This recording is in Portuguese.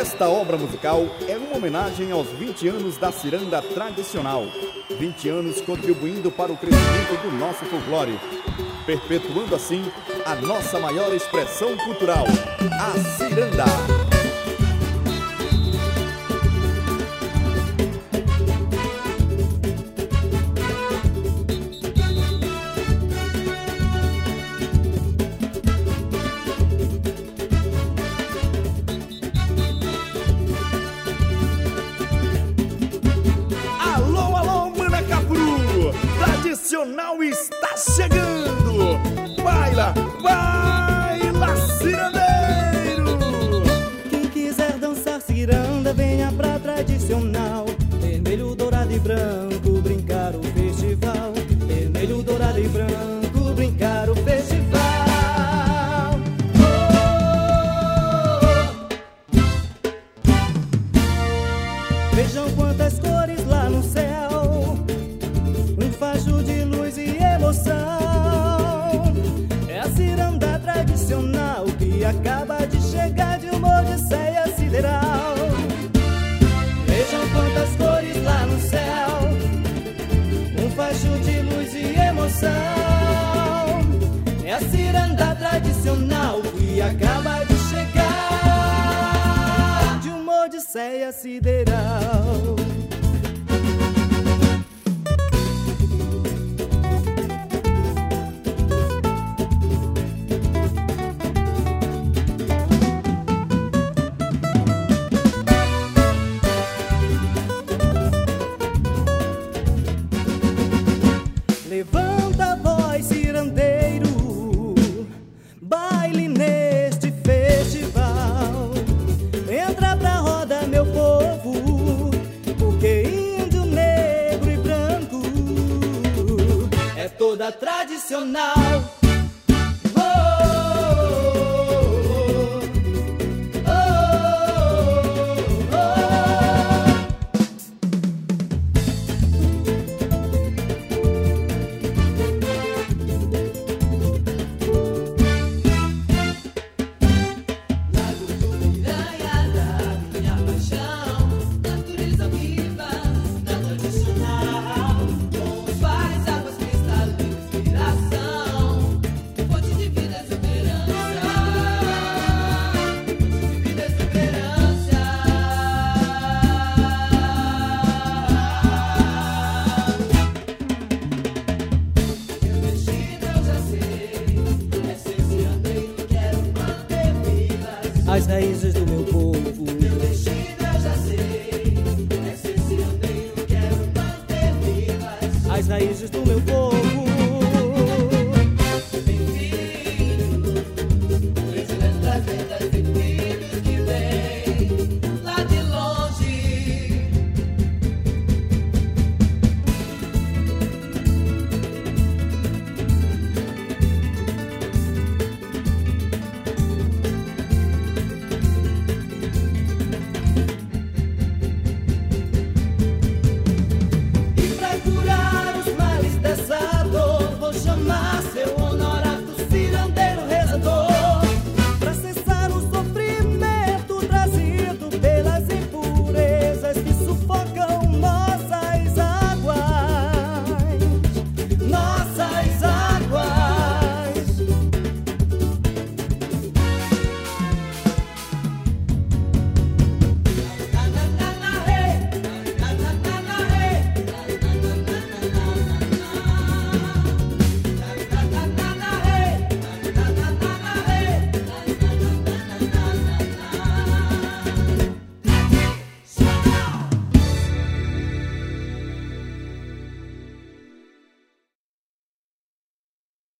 Esta obra musical é uma homenagem aos 20 anos da ciranda tradicional. 20 anos contribuindo para o crescimento do nosso folclore, perpetuando assim a nossa maior expressão cultural, a ciranda. Tradicional está chegando! Baila, baila, cirandeiro! Quem quiser dançar ciranda, venha pra tradicional. Vermelho, dourado e branco, brincar o festival. Vermelho, dourado e branco, brincar o festival. Vejam quantas cores lá no céu, um facho de luz e emoção. É a ciranda tradicional que acaba de chegar de uma odisseia sideral. Vejam quantas cores lá no céu, um facho de luz e emoção. É a ciranda tradicional que acaba de chegar de uma odisseia sideral. Levanta a voz, cirandeiro, baile neste festival. Entra pra roda, meu povo, porque índio, negro e branco é toda tradicional. As raízes do